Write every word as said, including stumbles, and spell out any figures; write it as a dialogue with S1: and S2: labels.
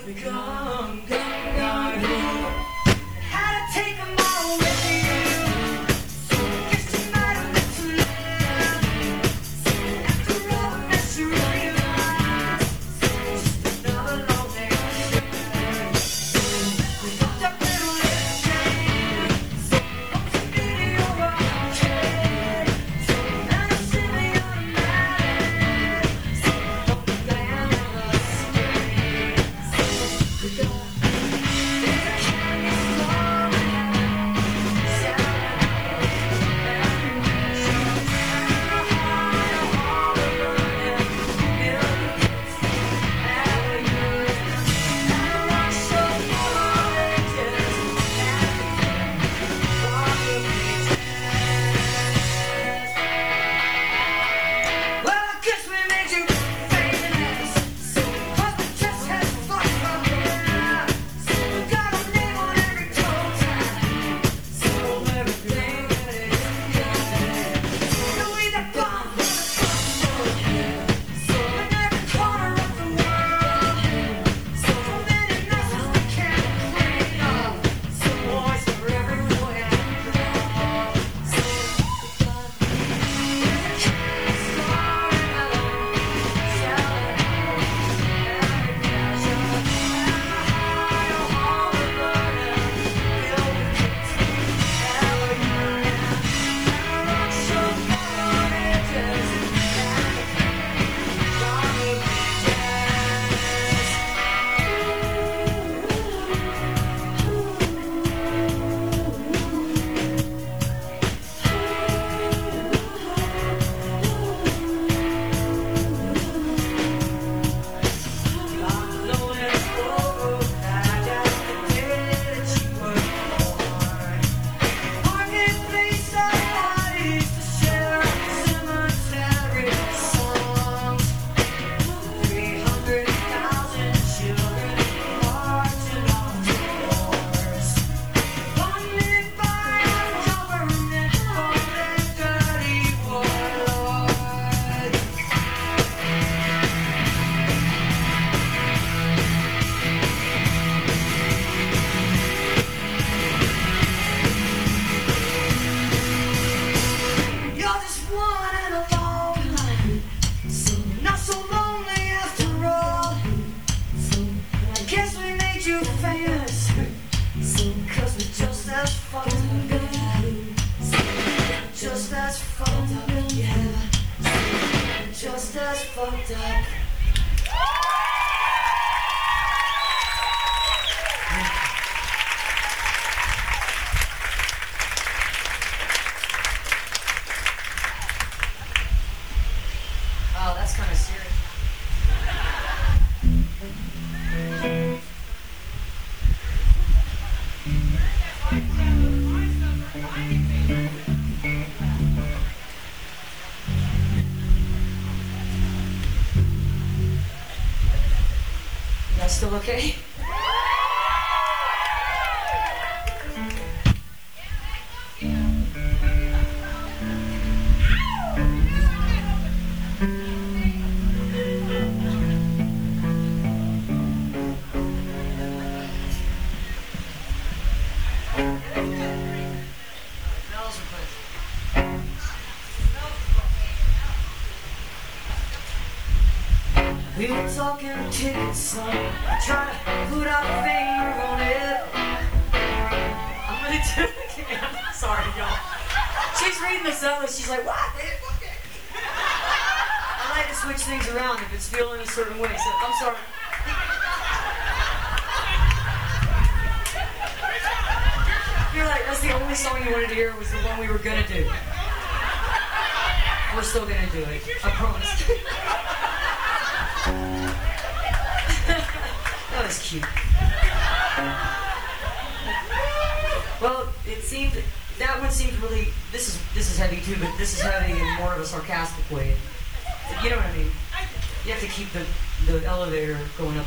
S1: Gone, gone, gone, gone. Had to take them all with you. So guess you might have meant to live. After all the mess you realize, just another long day. We fucked up little little game. So what's the video of kid? So now you're sitting on a mat. So don't be down in the street. So we go. Just as fucked up. Oh, that's kind of serious. Still okay? We were talking tickets, son. I try to put our finger on it. I'm really doing it again. Sorry, y'all. She's reading this up and she's like, what? I like to switch things around if it's feeling a certain way, so I'm sorry. You're like, that's the only song you wanted to hear was the one we were gonna do. We're still gonna do it. I promise. That was cute. Well, it seemed that one seemed really. This is this is heavy too, but this is heavy in more of a sarcastic way. You know what I mean? You have to keep the the elevator going up